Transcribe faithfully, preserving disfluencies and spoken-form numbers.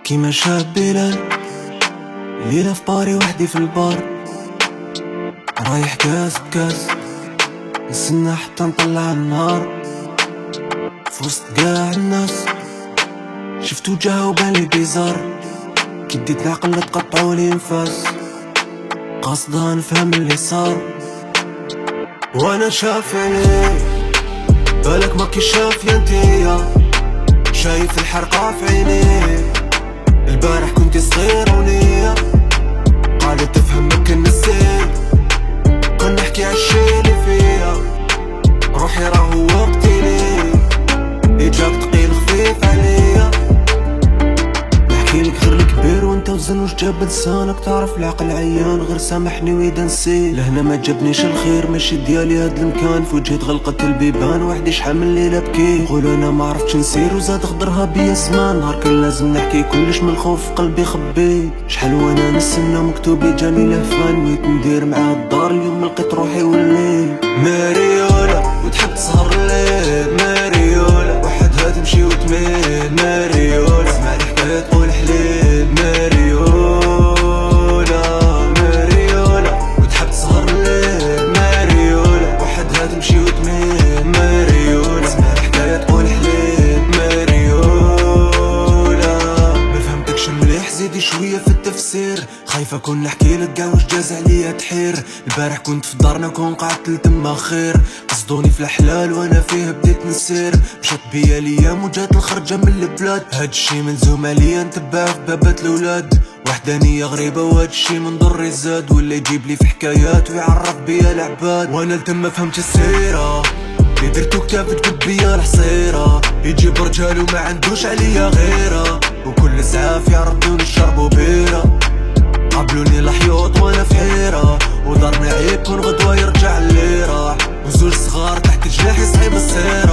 كيما شاب بلال ليلة في باري وحدي في البار، رايح كاس بكاس نستنى حتى نطلع النهار. في وسط قاع الناس شفت وجهها وبالي بيزار، كي بديت نعقل تقطعولي نفاس، قاصدها نفهم اللي صار وانا شاف عليك بالك ما كي شاف يا انتيا، شايف الحرقة في عينيك. البارح كنت صغيرة ونية قاعدة تفهم ممكن نسيت، كنا نحكي عالشي اللي فيا روحي راهو وقتي ليك، اجاك تقيل خفيف عليا. نحكيلك غير الكبير وانت وزن وش جاب لسانك، تعرف العقل عيان غير سامحني واذا نسيت. لهنا ما جابنيش الخير ماشي ديالي هاد المكان، في وجهي تغلقت البيبان وحدي شحال من ليلة بكي. نقول انا ما عرفتش نسير وزاد غدرها بيا زمان، نهار كان لازم نحكي كلش من الخوف قلبي خبيت. شحال وانا نستنى مكتوب لي جاني لهفان، نويت ندير معاه الدار اليوم لقيت روحي وليت ماريولا وتحب تسهر الليل. ماريولا وحدها تمشي وتميل. ماريولا اسمع لي حكاية تقول حليل. ماريولا ماريولا وتحب تسهر الليل. ماريولا وحدها تمشي وتميل. ماريولا اسمع لي حكاية تقول حليل. ماريولا ما فهمتكش مليح زيدي شوية في التفسير، خايفة كون نحكي لك كاع واش جاز عليا تحير. البارح كنت في دارنا كون قعدت لتما خير، قصدوني في الحلال وانا فيه بديت نسير. مشات بيا الايام وجات الخرجة من البلاد، هادشي ملزوم عليا نتبع في بابات الولاد. وحدانية غريبة وهادشي من ضري زاد، ولا يجيب لي في حكايات ويعرف بيا العباد. وانا لتما فهمت السيرة اللي درتو كتاب تقد بيا الحصيرة، يجيب رجال وما عندوش عليا غيرة، وكل زعاف يعرضوني الشرب بيرة. قابلوني الحيوط وانا في حيرة، ودارنا عيب كون غدوة يرجع اللي راح، وزوج صغار تحت جناحي صعيب السير.